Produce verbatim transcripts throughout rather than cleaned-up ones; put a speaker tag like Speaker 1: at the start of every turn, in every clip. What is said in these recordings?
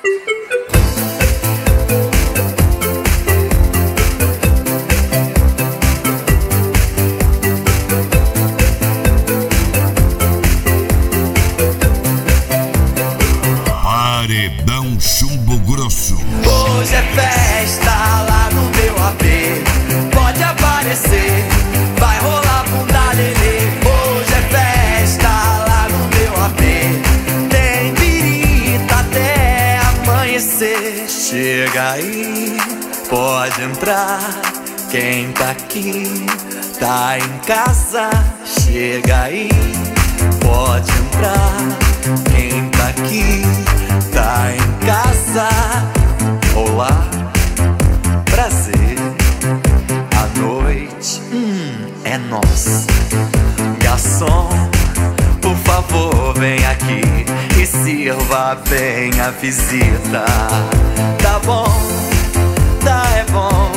Speaker 1: Paredão Chumbo Grosso.
Speaker 2: Hoje é festa lá no meu A P. Pode aparecer, vai rolar bunda lelê. Hoje é festa lá no meu A P. Tem birita até amanhecer. Chega aí, pode entrar. Quem tá aqui tá em casa. Chega aí, pode entrar. Quem tá aqui tá em casa. Olá, prazer. A noite hum, é nossa. Garçom, por favor, vem aqui e sirva bem a visita. Tá bom, tá é bom.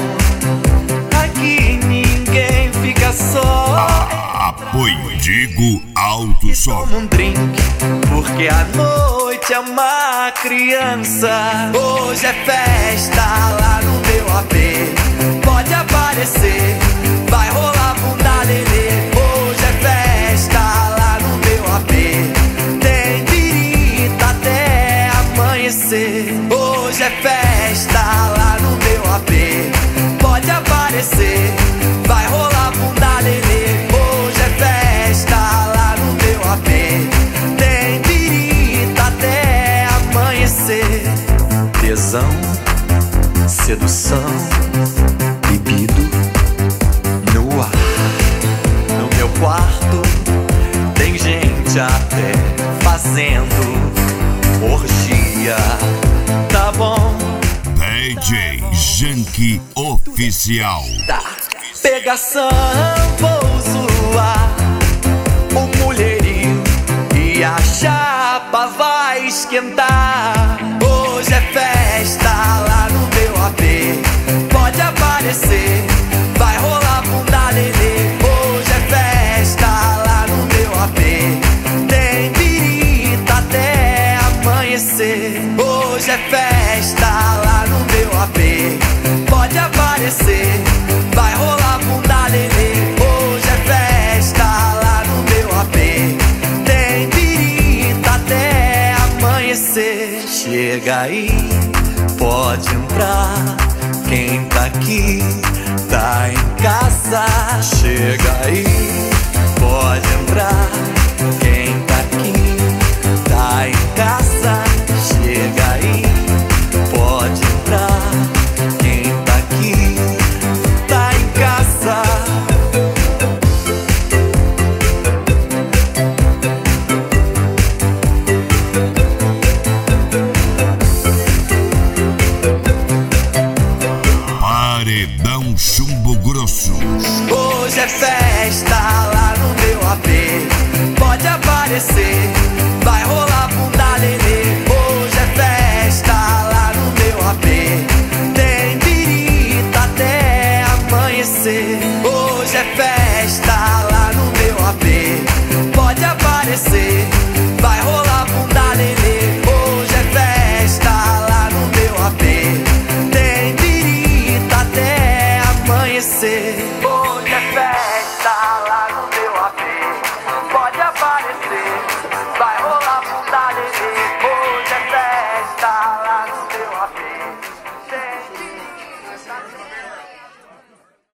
Speaker 2: Aqui ninguém fica só.
Speaker 1: Apoio Digo Alto Som.
Speaker 2: Toma um drink, porque a noite é uma criança. Hoje é festa lá no meu A P. Pode aparecer, vai rolar bunda lelê. Hoje é festa lá no meu A P. Tem birita até amanhecer. Hoje é festa lá no meu A P. Pode aparecer, vai rolar bunda lelê. Hoje é festa lá no meu A P. Tem birita até amanhecer. Tesão, sedução, bebido no ar. No meu quarto tem gente até fazendo orgia. Tá bom,
Speaker 1: D J Janky Oficial.
Speaker 2: tá. Pegação, vou zoar o mulherio e a chapa vai esquentar. Hoje é festa lá no meu A P. Pode aparecer, vai rolar bunda lelê. Hoje é festa lá no meu A P. Tem birita até amanhecer. Hoje é festa lá no meu A P. Pode aparecer, vai rolar bunda lelê. Hoje é festa lá no meu A P. Tem birita até amanhecer. Chega aí, pode entrar. Quem tá aqui tá em casa. Chega aí, pode entrar. Quem tá aqui tá em casa. Chega aí, pode entrar. Quem tá aqui tá em casa.
Speaker 1: Paredão Chumbo Grosso.
Speaker 2: Hoje é festa lá no meu A P. Pode aparecer, vai rolar bunda lelê. Hoje é festa lá no meu A P. Tem birita até amanhecer. Hoje é festa lá no meu A P. Pode aparecer, vai rolar bunda lelê. Hoje é festa lá no meu A P. Tem birita até amanhecer. Hoje é festa lá no meu A P. Pode aparecer, vai rolar bunda lelê. Hoje é festa lá no meu A P. Tem birita até